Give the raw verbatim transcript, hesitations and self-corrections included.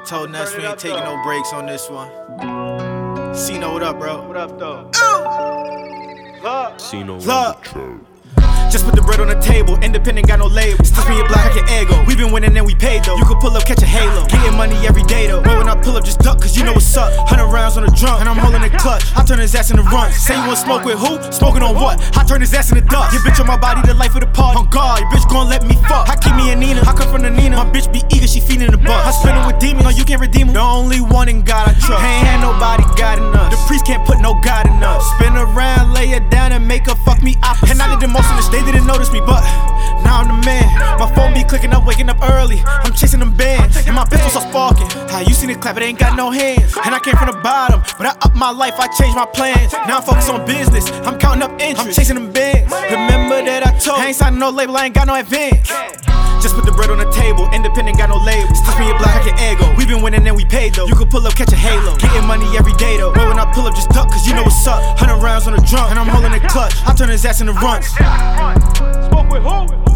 Told Ness we ain't taking no breaks on this one. Cino, what up, bro? What up, though? Look, Cino, look. Just put the bread on the table, independent, got no label. Still me a block like an ego. We been winning and we paid though. You can pull up, catch a halo. Getting money every day though. But when I pull up, just duck, cause you know what's up. Hundred rounds on the drum, and I'm holding the clutch. I turn his ass in the run. Say you want smoke with who? Smoking on what? I turn his ass in the dust. Your bitch on my body, the life of the party. On guard, your bitch gon' let me fuck. I keep me a Nina, I come from the Nina. My bitch be eager, she feeding the bus. I spin it with demons, no you can't redeem them. The only one in God I trust. Ain't had nobody God in us. The priest can't put no God in us. Spin around, lay it down, and make her fuck me opposite. And I did the most in this, they didn't notice me, but now I'm the man. My phone be clicking up, waking up early. I'm chasing them bands, and my pistols are sparking. How you seen it clap, it ain't got no hands. And I came from the bottom, but I upped my life, I changed my plans. Now I'm focused on business, I'm counting up interest. I'm chasing them bands. Remember that I told, I ain't signing no label, I ain't got no advance. Just put the bread on the table, independent, got no label. Still me a block like an ego. We been winning and we paid though. You can pull up, catch a halo. Getting money every day though. But when I pull up, just duck, cause you know what's up. Hundred rounds on the drum, and I'm holding the clutch. I turn his ass in the runs. Smoke with who?